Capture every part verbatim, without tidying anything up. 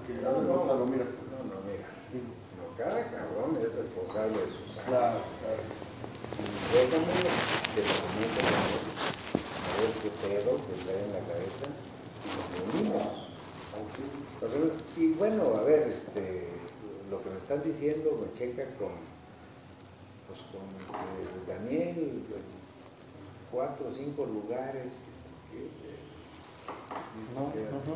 porque a ver, no, no, mira. No, no, mira. No, cada cabrón es responsable de sus actos. Claro, claro. Y déjame que te comente a ver qué pedo que trae en la cabeza y nos reunimos. Y bueno, a ver, este, lo que me están diciendo me checa con, pues con eh, Daniel, cuatro o cinco lugares. Que, eh, No, que uh-huh.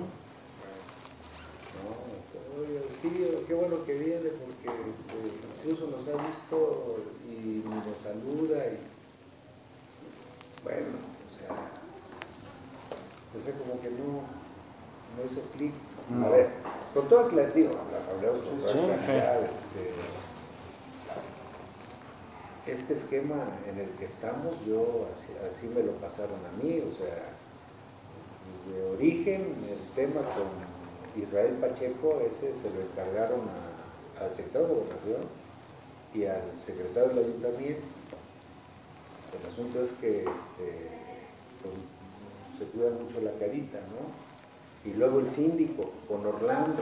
No, oye, sí, qué bueno que viene porque este, incluso nos ha visto y nos saluda y bueno, o sea, o sea como que no, no hizo clic. No. A ver, con toda claridad, digo, hablamos con toda Sí, claridad, este, este esquema en el que estamos, yo así, así me lo pasaron a mí, o sea, de origen el tema con Israel Pacheco, ese se lo encargaron a, al secretario de Gobernación y al secretario del Ayuntamiento. El asunto es que este, pues, se cuida mucho la carita, ¿no? Y luego el síndico con Orlando.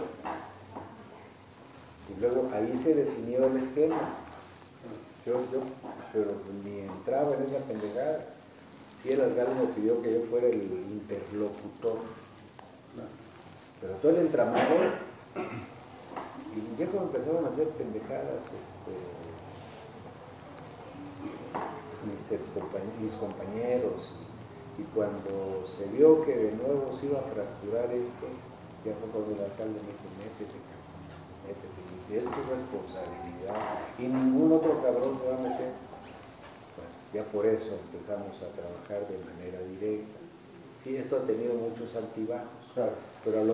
Y luego ahí se definió el esquema. Yo, yo, pero ni entraba en esa pendejada. Sí, el alcalde me pidió que yo fuera el interlocutor. Pero todo el entramado, y ya cuando empezaron a hacer pendejadas, este, mis, excompañeros, mis compañeros, y cuando se vio que de nuevo se iba a fracturar esto, ya fue cuando el alcalde me dijo, métete, métete, y es tu responsabilidad, y ningún otro cabrón se va a meter. Bueno, ya por eso empezamos a trabajar de manera directa. Sí, esto ha tenido muchos altibajos, claro. pero a lo